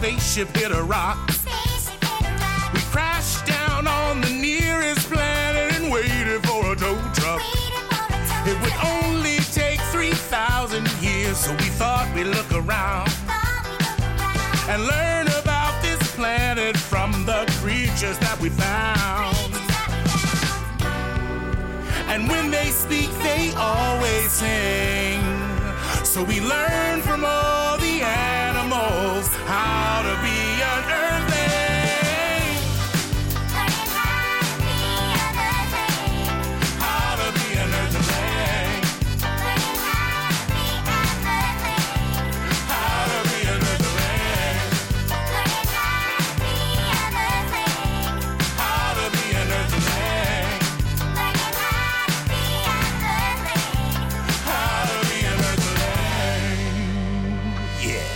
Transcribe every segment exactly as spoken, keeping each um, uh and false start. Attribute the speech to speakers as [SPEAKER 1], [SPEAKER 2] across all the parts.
[SPEAKER 1] spaceship hit a rock. We crashed down on the nearest planet and waited for a tow truck. It would only take three thousand years, so we thought we'd look around and learn about this planet from the creatures that we found. And when they speak, they always sing. So we learn from all the animals how to be an earthling. How to be an earthling. How to be an earthling. How to be an earthling. How to be an earthling. Yeah.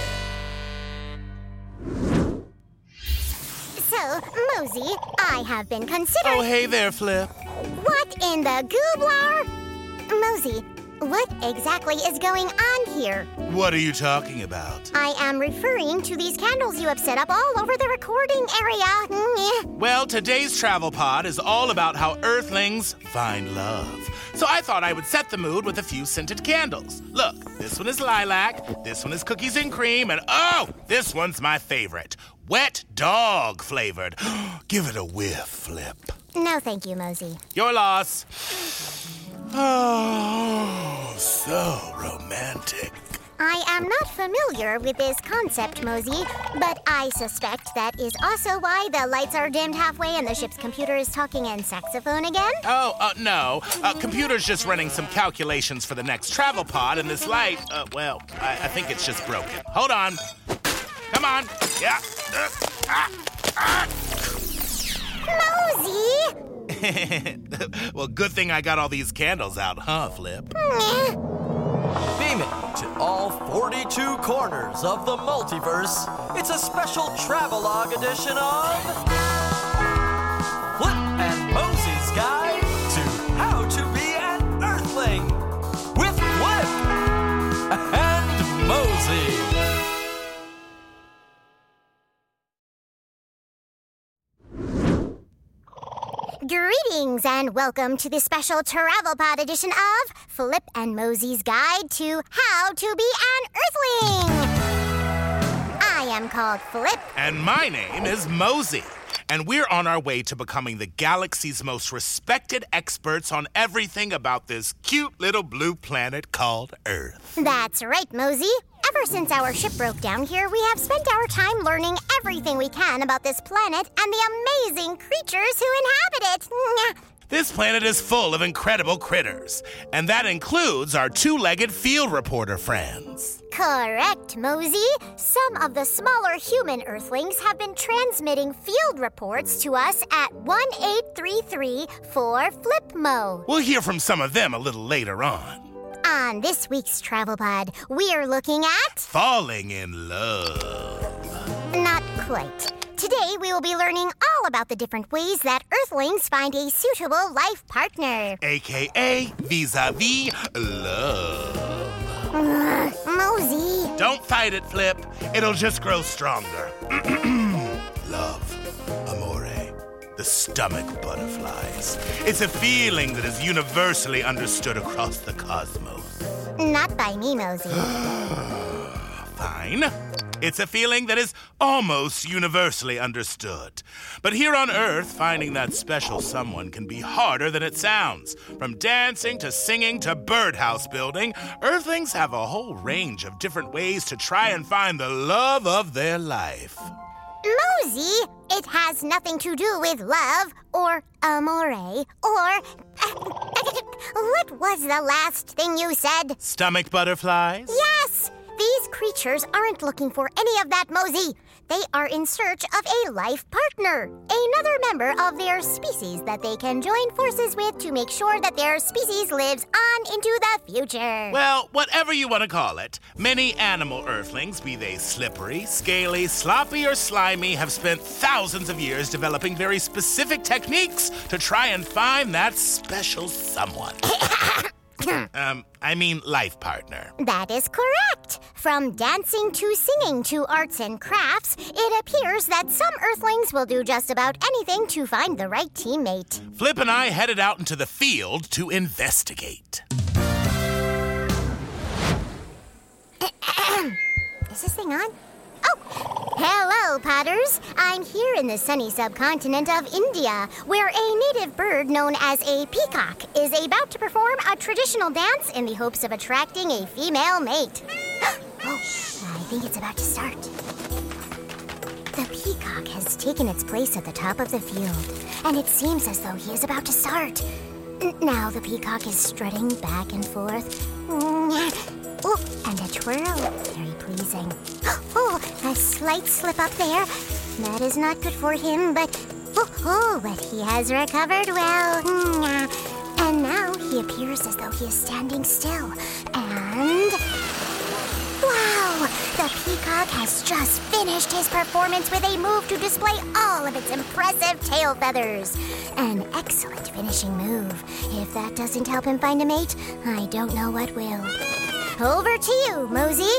[SPEAKER 2] So, Mosey, I have been considering...
[SPEAKER 1] Oh, hey there, Flip.
[SPEAKER 2] What in the gooblar? Mosey, what exactly is going on here?
[SPEAKER 1] What are you talking about?
[SPEAKER 2] I am referring to these candles you have set up all over the recording area. Mm,
[SPEAKER 1] Well, today's travel pod is all about how Earthlings find love. So I thought I would set the mood with a few scented candles. Look, this one is lilac, this one is cookies and cream, and oh, this one's my favorite, wet dog flavored. Give it a whiff, Flip.
[SPEAKER 2] No, thank you, Mosey.
[SPEAKER 1] Your loss. Oh, so romantic.
[SPEAKER 2] I am not familiar with this concept, Mosey, but I suspect that is also why the lights are dimmed halfway and the ship's computer is talking in saxophone again.
[SPEAKER 1] Oh, uh, no. Uh, computer's just running some calculations for the next travel pod, and this light, uh, well, I, I think it's just broken. Hold on. Come on. Yeah. Uh, ah, ah.
[SPEAKER 2] Mosey!
[SPEAKER 1] Well, good thing I got all these candles out, huh, Flip?
[SPEAKER 2] Meh.
[SPEAKER 3] Beaming to all forty-two corners of the multiverse, it's a special travelogue edition of Flip and Mosey's Guide to How to Be an Earthling with Flip and Mosey.
[SPEAKER 2] Greetings and welcome to the special travel pod edition of Flip and Mosey's Guide to How to Be an Earthling. I am called Flip.
[SPEAKER 1] And my name is Mosey. And we're on our way to becoming the galaxy's most respected experts on everything about this cute little blue planet called Earth.
[SPEAKER 2] That's right, Mosey. Ever since our ship broke down here, we have spent our time learning everything we can about this planet and the amazing creatures who inhabit it.
[SPEAKER 1] This planet is full of incredible critters, and that includes our two-legged field reporter friends.
[SPEAKER 2] Correct, Mosey. Some of the smaller human Earthlings have been transmitting field reports to us at one eight three three four FlipMo.
[SPEAKER 1] We'll hear from some of them a little later on.
[SPEAKER 2] On this week's Travel Pod, we're looking at...
[SPEAKER 1] Falling in love.
[SPEAKER 2] Not quite. Today, we will be learning all about the different ways that Earthlings find a suitable life partner.
[SPEAKER 1] A K A vis-a-vis love.
[SPEAKER 2] Ugh, Mosey.
[SPEAKER 1] Don't fight it, Flip. It'll just grow stronger. Love. Amore. The stomach butterflies. It's a feeling that is universally understood across the cosmos.
[SPEAKER 2] Not by me, Mosey.
[SPEAKER 1] Fine. It's a feeling that is almost universally understood. But here on Earth, finding that special someone can be harder than it sounds. From dancing to singing to birdhouse building, Earthlings have a whole range of different ways to try and find the love of their life.
[SPEAKER 2] Mosey, it has nothing to do with love or amore or... What was the last thing you said?
[SPEAKER 1] Stomach butterflies?
[SPEAKER 2] Yes! These creatures aren't looking for any of that, Mosey. They are in search of a life partner, another member of their species that they can join forces with to make sure that their species lives on into the future.
[SPEAKER 1] Well, whatever you want to call it, many animal Earthlings, be they slippery, scaly, sloppy, or slimy, have spent thousands of years developing very specific techniques to try and find that special someone. um, I mean life partner.
[SPEAKER 2] That is correct. From dancing to singing to arts and crafts, it appears that some Earthlings will do just about anything to find the right teammate.
[SPEAKER 1] Flip and I headed out into the field to investigate.
[SPEAKER 2] Is this thing on? Oh, hello, Potters. I'm here in the sunny subcontinent of India, where a native bird known as a peacock is about to perform a traditional dance in the hopes of attracting a female mate. Oh, I think it's about to start. The peacock has taken its place at the top of the field, and it seems as though he is about to start. Now the peacock is strutting back and forth. Oh, and a twirl. Very pleasing. Oh, a slight slip up there. That is not good for him, but... Oh, oh, but he has recovered well. And now he appears as though he is standing still. And... Wow! The peacock has just finished his performance with a move to display all of its impressive tail feathers. An excellent finishing move. If that doesn't help him find a mate, I don't know what will. Over to you,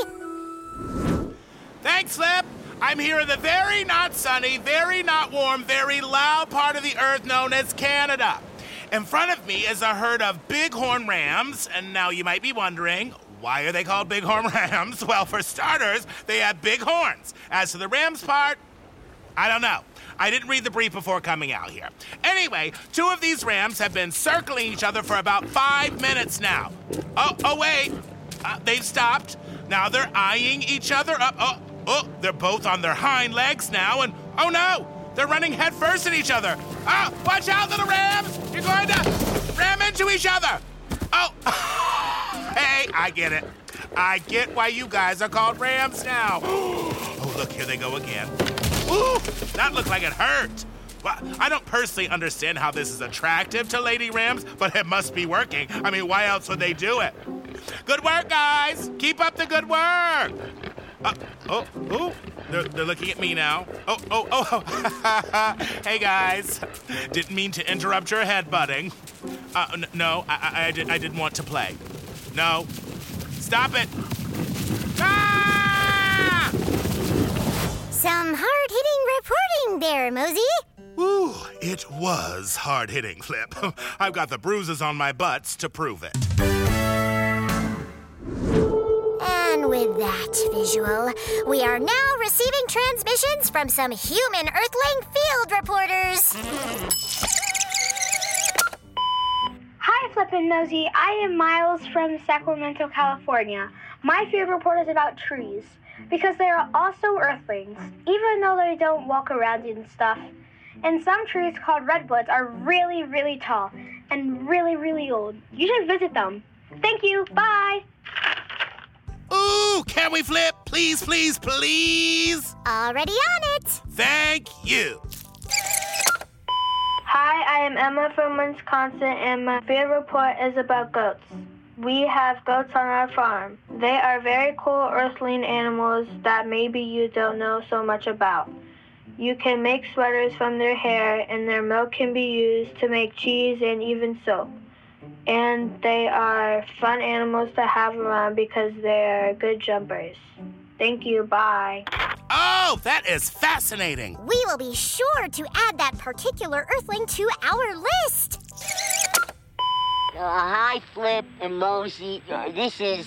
[SPEAKER 2] Mosey.
[SPEAKER 1] Thanks, Flip. I'm here in the very not sunny, very not warm, very loud part of the Earth known as Canada. In front of me is a herd of bighorn rams, and now you might be wondering, why are they called bighorn rams? Well, for starters, they have big horns. As to the rams part, I don't know. I didn't read the brief before coming out here. Anyway, two of these rams have been circling each other for about five minutes now. Oh, oh, wait. Uh, they've stopped. Now they're eyeing each other up. Oh, oh, they're both on their hind legs now, and oh no, they're running headfirst at each other. Ah, watch out, little rams! You're going to ram into each other. Oh, hey, I get it. I get why you guys are called rams now. Oh, look, here they go again. Ooh, that looked like it hurt. Well, I don't personally understand how this is attractive to lady rams, but it must be working. I mean, why else would they do it? Good work, guys. Keep up the good work. Uh, oh, oh, they're, they're looking at me now. Oh, oh, oh. Hey, guys. Didn't mean to interrupt your headbutting. Uh, n- no, I, I, I, did, I didn't want to play. No. Stop it. Ah!
[SPEAKER 2] Some hard-hitting reporting there, Mosey.
[SPEAKER 1] Ooh, it was hard-hitting, Flip. I've got the bruises on my butts to prove it.
[SPEAKER 2] And with that visual, we are now receiving transmissions from some human Earthling field reporters.
[SPEAKER 4] Hi, Flip and Mosey. I am Miles from Sacramento, California. My field report is about trees, because they are also Earthlings, even though they don't walk around and stuff. And some trees called redwoods are really, really tall and really, really old. You should visit them. Thank you. Bye.
[SPEAKER 1] Ooh, can we Flip? Please, please, please.
[SPEAKER 2] Already on it.
[SPEAKER 1] Thank you.
[SPEAKER 4] Hi, I am Emma from Wisconsin, and my field report is about goats. We have goats on our farm. They are very cool Earthling animals that maybe you don't know so much about. You can make sweaters from their hair, and their milk can be used to make cheese and even soap. And they are fun animals to have around because they are good jumpers. Thank you. Bye.
[SPEAKER 1] Oh, that is fascinating.
[SPEAKER 2] We will be sure to add that particular Earthling to our list.
[SPEAKER 5] Uh, hi, Flip and Mosey. Uh, this is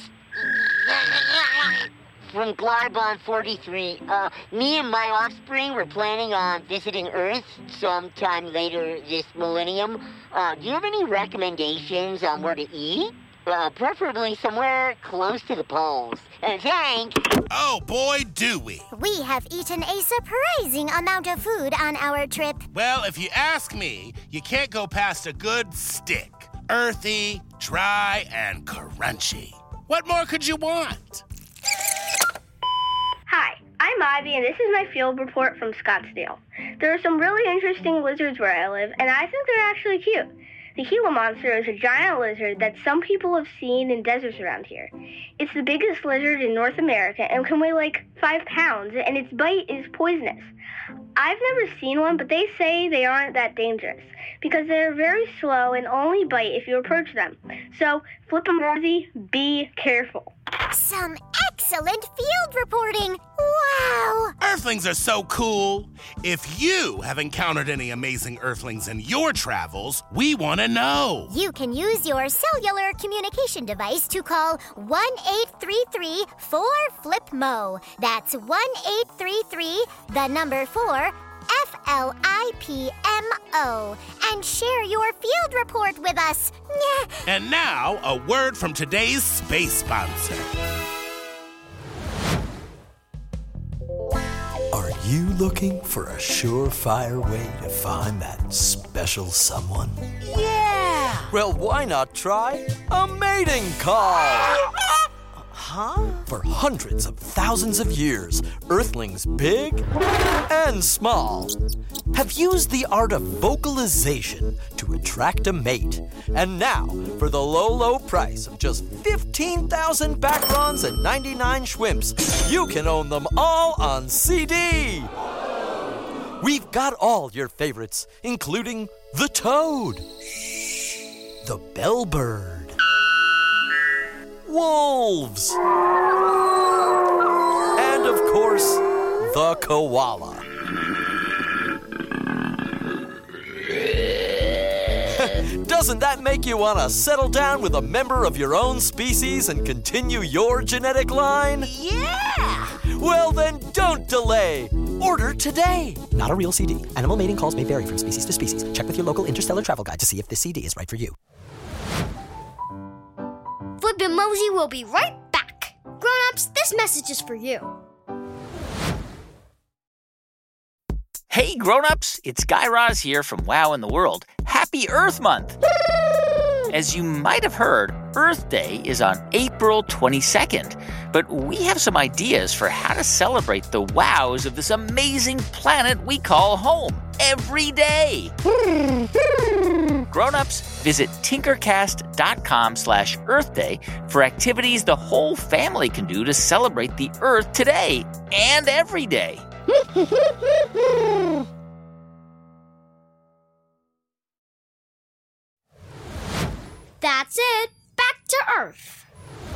[SPEAKER 5] from Glarbon forty-three. Uh, me and my offspring were planning on visiting Earth sometime later this millennium. Uh, do you have any recommendations on where to eat? Uh, preferably somewhere close to the poles. And thanks.
[SPEAKER 1] Oh, boy, do we.
[SPEAKER 2] We have eaten a surprising amount of food on our trip.
[SPEAKER 1] Well, if you ask me, you can't go past a good stick. Earthy, dry, and crunchy. What more could you want?
[SPEAKER 4] Hi, I'm Ivy, and this is my field report from Scottsdale. There are some really interesting lizards where I live, and I think they're actually cute. The Gila monster is a giant lizard that some people have seen in deserts around here. It's the biggest lizard in North America and can weigh like five pounds, and its bite is poisonous. I've never seen one, but they say they aren't that dangerous because they're very slow and only bite if you approach them. So, Flip and Mosey, be careful.
[SPEAKER 2] Some excellent field reporting. Wow!
[SPEAKER 1] Earthlings are so cool. If you have encountered any amazing Earthlings in your travels, we want to know.
[SPEAKER 2] You can use your cellular communication device to call one eight three three four flip M O. That's one eight three three, the number four, F L I P M O, and share your field report with us.
[SPEAKER 1] And now, a word from today's space sponsor.
[SPEAKER 3] Are you looking for a surefire way to find that special someone?
[SPEAKER 6] Yeah!
[SPEAKER 3] Well, why not try a mating call?
[SPEAKER 6] Huh?
[SPEAKER 3] For hundreds of thousands of years, Earthlings big and small have used the art of vocalization to attract a mate. And now, for the low, low price of just fifteen thousand backrons and ninety-nine schwimps, you can own them all on C D. We've got all your favorites, including the toad, the bellbird, wolves, and of course, the koala. Doesn't that make you want to settle down with a member of your own species and continue your genetic line?
[SPEAKER 6] Yeah!
[SPEAKER 3] Well, then don't delay. Order today.
[SPEAKER 7] Not a real C D. Animal mating calls may vary from species to species. Check with your local interstellar travel guide to see if this C D is right for you.
[SPEAKER 8] Flip and Mosey will be right back. Grown-ups, this message is for you.
[SPEAKER 6] Hey, grown-ups, it's Guy Raz here from Wow in the World. Happy Earth Month! As you might have heard, Earth Day is on April twenty-second. But we have some ideas for how to celebrate the wows of this amazing planet we call home every day. Grown-ups, visit tinkercast.com slash Earth Day for activities the whole family can do to celebrate the Earth today and every day.
[SPEAKER 8] That's it. Back to Earth.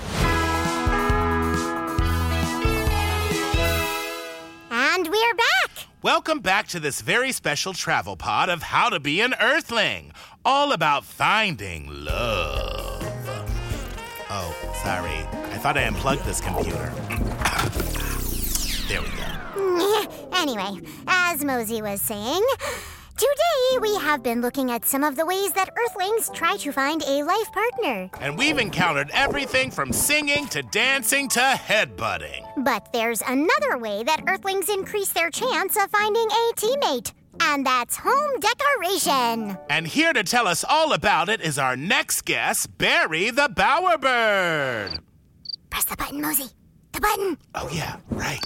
[SPEAKER 2] And we're back.
[SPEAKER 1] Welcome back to this very special travel pod of How to Be an Earthling, all about finding love. Oh, sorry. I thought I unplugged this computer. There we go.
[SPEAKER 2] Anyway, as Mosey was saying, today we have been looking at some of the ways that Earthlings try to find a life partner.
[SPEAKER 1] And we've encountered everything from singing to dancing to headbutting.
[SPEAKER 2] But there's another way that Earthlings increase their chance of finding a teammate, and that's home decoration.
[SPEAKER 1] And here to tell us all about it is our next guest, Barry the Bowerbird.
[SPEAKER 2] Press the button, Mosey. The button.
[SPEAKER 1] Oh, yeah, right.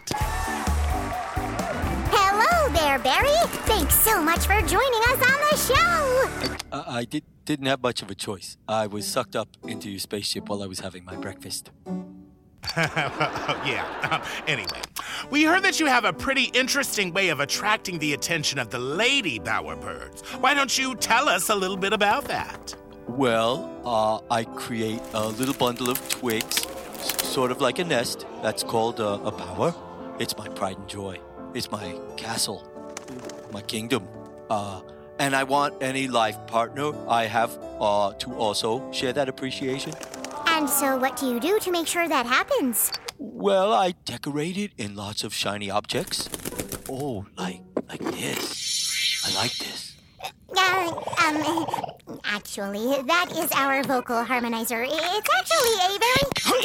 [SPEAKER 2] Hello there, Barry. Thanks so much for joining us on the show.
[SPEAKER 9] I, I did, didn't have much of a choice. I was sucked up into your spaceship while I was having my breakfast.
[SPEAKER 1] yeah. Um, anyway, we heard that you have a pretty interesting way of attracting the attention of the lady bowerbirds. Why don't you tell us a little bit about that?
[SPEAKER 9] Well, uh, I create a little bundle of twigs, s- sort of like a nest. That's called uh, a bower. It's my pride and joy. It's my castle, my kingdom. Uh, and I want any life partner I have uh, to also share that appreciation.
[SPEAKER 2] And so what do you do to make sure that happens?
[SPEAKER 9] Well, I decorate it in lots of shiny objects. Oh, like like this. I like this.
[SPEAKER 2] Uh, um, actually, that is our vocal harmonizer. It's actually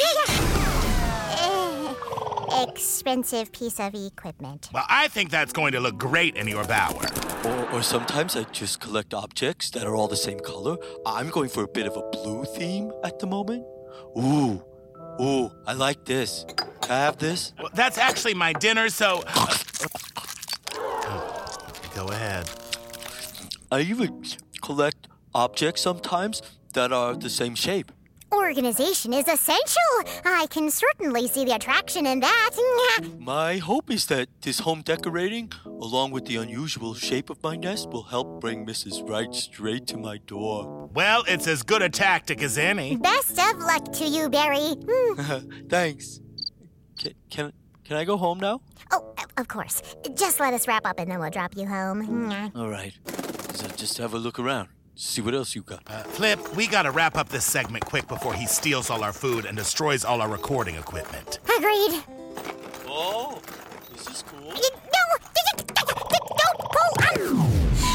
[SPEAKER 2] a very uh, expensive piece of equipment.
[SPEAKER 1] Well, I think that's going to look great in your bower.
[SPEAKER 9] Or, or sometimes I just collect objects that are all the same color. I'm going for a bit of a blue theme at the moment. Ooh, ooh, I like this. Can I have this?
[SPEAKER 1] Well, that's actually my dinner, so... Uh, oh, go ahead.
[SPEAKER 9] I even collect objects sometimes that are the same shape.
[SPEAKER 2] Organization is essential. I can certainly see the attraction in that.
[SPEAKER 9] My hope is that this home decorating, along with the unusual shape of my nest, will help bring Missus Wright straight to my door.
[SPEAKER 1] Well, it's as good a tactic as any.
[SPEAKER 2] Best of luck to you, Barry.
[SPEAKER 9] Thanks. Can, can, can I go home now?
[SPEAKER 2] Oh, of course. Just let us wrap up and then we'll drop you home.
[SPEAKER 9] All right. So just have a look around. See what else you got.
[SPEAKER 1] Uh, Flip, we gotta wrap up this segment quick before he steals all our food and destroys all our recording equipment.
[SPEAKER 2] Agreed.
[SPEAKER 9] Oh, this is cool.
[SPEAKER 2] No! Don't pull out!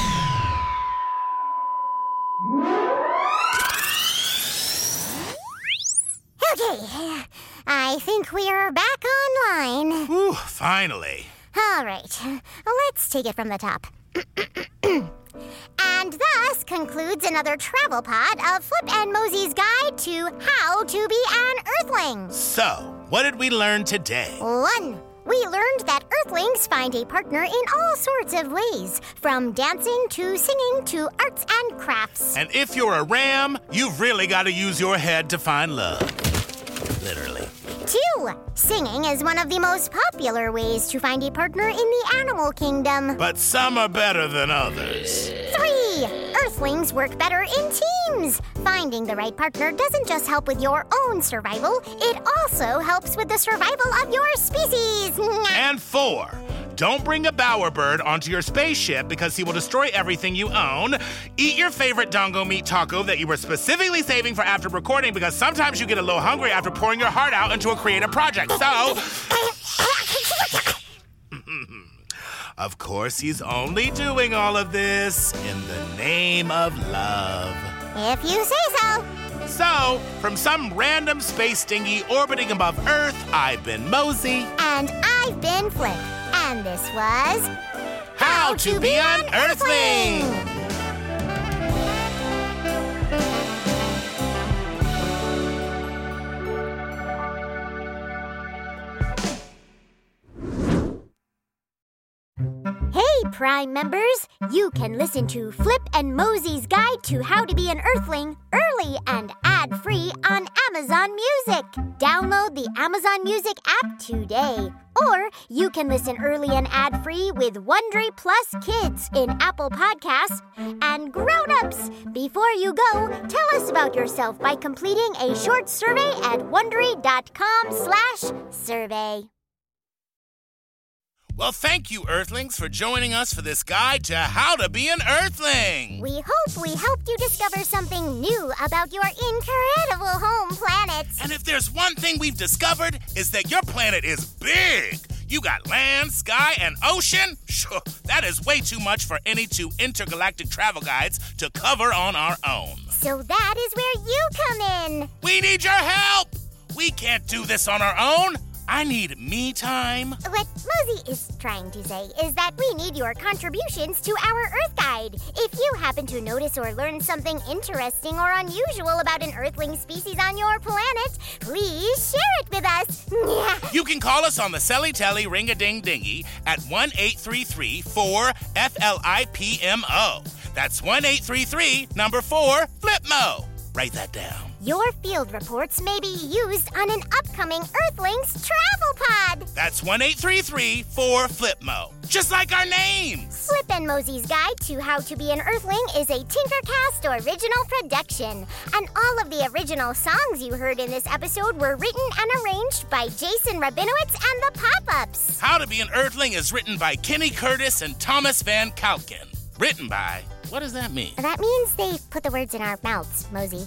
[SPEAKER 2] Okay, I think we're back online.
[SPEAKER 1] Whew, finally.
[SPEAKER 2] All right, let's take it from the top. And thus concludes another travel pod of Flip and Mosey's Guide to How to Be an Earthling.
[SPEAKER 1] So, what did we learn today?
[SPEAKER 2] One, we learned that Earthlings find a partner in all sorts of ways, from dancing to singing to arts and crafts.
[SPEAKER 1] And if you're a ram, you've really got to use your head to find love. Literally.
[SPEAKER 2] Two, singing is one of the most popular ways to find a partner in the animal kingdom.
[SPEAKER 1] But some are better than others.
[SPEAKER 2] Three, Earthlings work better in teams. Finding the right partner doesn't just help with your own survival, it also helps with the survival of your species.
[SPEAKER 1] And four, don't bring a bowerbird onto your spaceship because he will destroy everything you own. Eat your favorite dongo meat taco that you were specifically saving for after recording because sometimes you get a little hungry after pouring your heart out into a creative project. So, of course, he's only doing all of this in the name of love.
[SPEAKER 2] If you say so.
[SPEAKER 1] So, from some random space dinghy orbiting above Earth, I've been Mosey.
[SPEAKER 2] And I've been Flip. And this was...
[SPEAKER 1] How to Be an Earthling!
[SPEAKER 2] Hey, Prime members! You can listen to Flip and Mosey's Guide to How to Be an Earthling early and ad-free on Amazon Music. Download the Amazon Music app today. Or you can listen early and ad-free with Wondery Plus Kids in Apple Podcasts. And grown-ups, before you go, tell us about yourself by completing a short survey at Wondery.com slash survey.
[SPEAKER 1] Well, thank you, Earthlings, for joining us for this guide to how to be an Earthling.
[SPEAKER 2] We hope we helped you discover something new about your incredible home planet.
[SPEAKER 1] And if there's one thing we've discovered, is that your planet is big. You got land, sky, and ocean? Sure, that is way too much for any two intergalactic travel guides to cover on our own.
[SPEAKER 2] So that is where you come in.
[SPEAKER 1] We need your help. We can't do this on our own. I need me time.
[SPEAKER 2] What Mosey is trying to say is that we need your contributions to our Earth Guide. If you happen to notice or learn something interesting or unusual about an Earthling species on your planet, please share it with us.
[SPEAKER 1] You can call us on the Selly Telly Ring-a-Ding-Dingy at one eight three three four F L I P M O. That's one eight three three number four Flipmo. Write that down.
[SPEAKER 2] Your field reports may be used on an upcoming Earthlings travel pod.
[SPEAKER 1] That's one eight three three four Flipmo. Just like our names.
[SPEAKER 2] Flip and Mosey's Guide to How to Be an Earthling is a Tinkercast original production. And all of the original songs you heard in this episode were written and arranged by Jason Rabinowitz and the Pop-Ups.
[SPEAKER 1] How to Be an Earthling is written by Kenny Curtis and Thomas Van Kalken. Written by... What does that mean?
[SPEAKER 2] That means they put the words in our mouths, Mosey.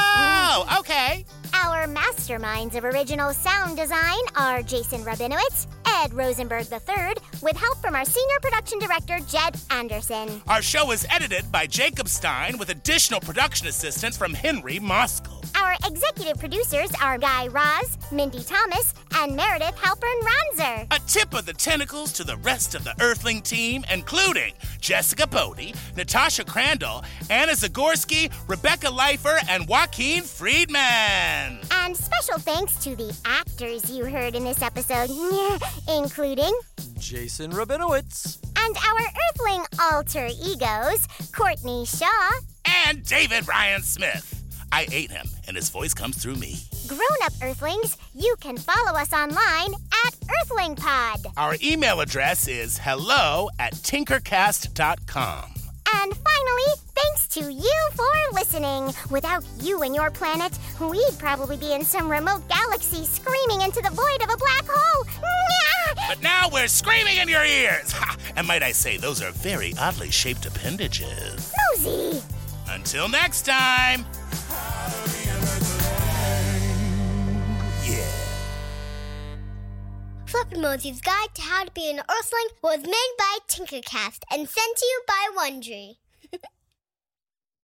[SPEAKER 1] Oh, okay.
[SPEAKER 2] Our masterminds of original sound design are Jason Rabinowitz, Ed Rosenberg the third, with help from our senior production director, Jed Anderson.
[SPEAKER 1] Our show is edited by Jacob Stein with additional production assistance from Henry Moskal.
[SPEAKER 2] Our executive producers are Guy Raz, Mindy Thomas, and Meredith Halpern Ranzer.
[SPEAKER 1] A tip of the tentacles to the rest of the Earthling team, including Jessica Bodie, Natasha Crandall, Anna Zagorski, Rebecca Leifer, and Joaquin Friedman.
[SPEAKER 2] And special thanks to the actors you heard in this episode, including
[SPEAKER 3] Jason Rabinowitz
[SPEAKER 2] and our Earthling alter egos, Courtney Shaw
[SPEAKER 1] and David Ryan Smith. I ate him, and his voice comes through me.
[SPEAKER 2] Grown-up Earthlings, you can follow us online at EarthlingPod.
[SPEAKER 1] Our email address is hello at tinkercast dot com.
[SPEAKER 2] And finally, thanks to you for listening. Without you and your planet, we'd probably be in some remote galaxy screaming into the void of a black hole.
[SPEAKER 1] But now we're screaming in your ears. Ha! And might I say, those are very oddly shaped appendages.
[SPEAKER 2] Mosey!
[SPEAKER 1] Until next time. Yeah.
[SPEAKER 8] Flippin' Mosey's Guide to How to Be an Earthling was made by Tinkercast and sent to you by Wondery.